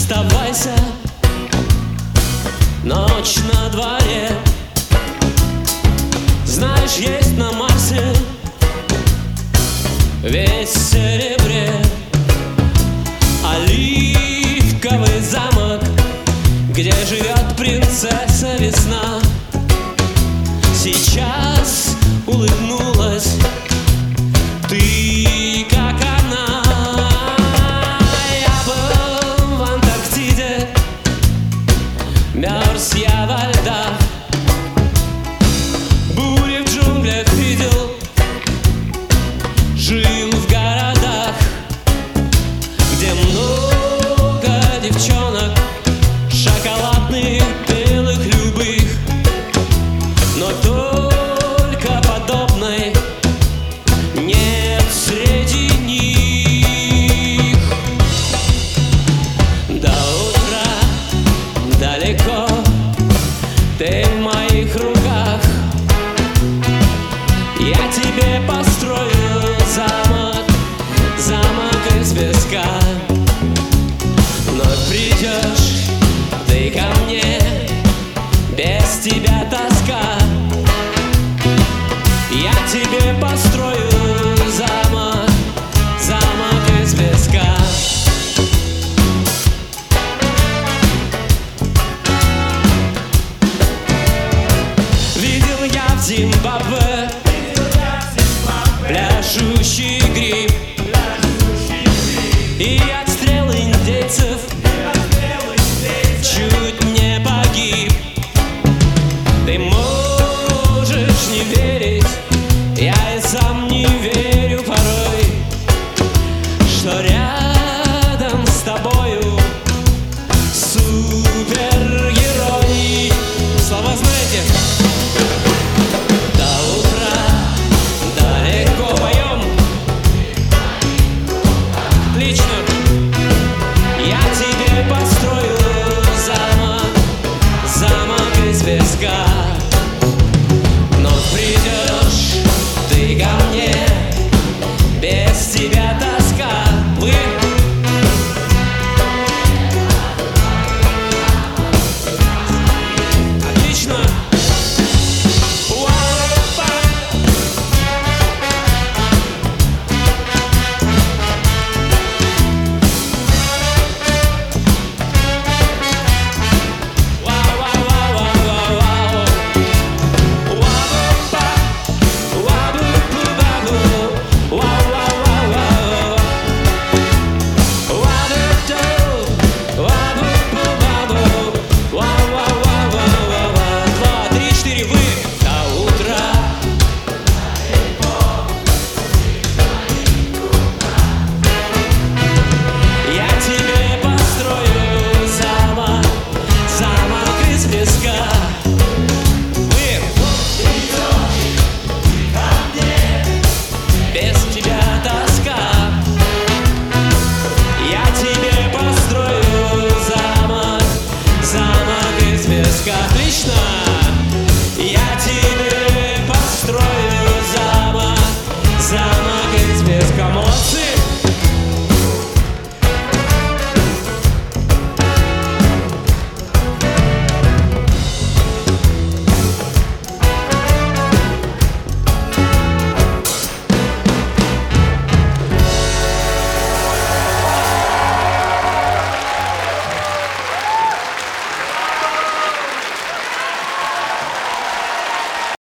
оставайся, ночь на дворе. Знаешь, есть на Марсе весь в серебре оливковый замок, где живет принцесса весна. Сейчас улыбнулась ты, как она. Я был в Антарктиде, мерз я во льдах, бури в джунглях видел, жил в городах, где много девчонок, шоколадных, белых, любых, но только подобной нет среди них. До утра далеко, ты в моих руках. Я тебе построю замок, замок из песка. Вновь придешь ты ко мне, без тебя тоска. Я тебе построю замок, замок из песка. Видел я в Зимбабве пляшущий гриб и отстрел индейцев чуть не погиб. Ты можешь не верить, я и сам не верю порой, что рядом